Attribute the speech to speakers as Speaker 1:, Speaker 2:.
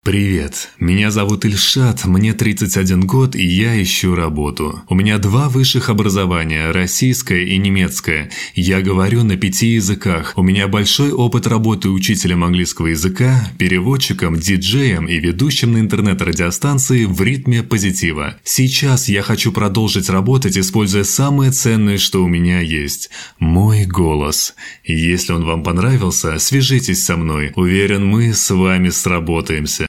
Speaker 1: Привет, меня зовут Ильшат, мне 31 год и я ищу работу. У меня 2 высших образования, российское и немецкое. Я говорю на 5 языках. У меня большой опыт работы учителем английского языка, переводчиком, диджеем и ведущим на интернет-радиостанции в ритме позитива. Сейчас я хочу продолжить работать, используя самое ценное, что у меня есть – мой голос. Если он вам понравился, свяжитесь со мной. Уверен, мы с вами сработаемся.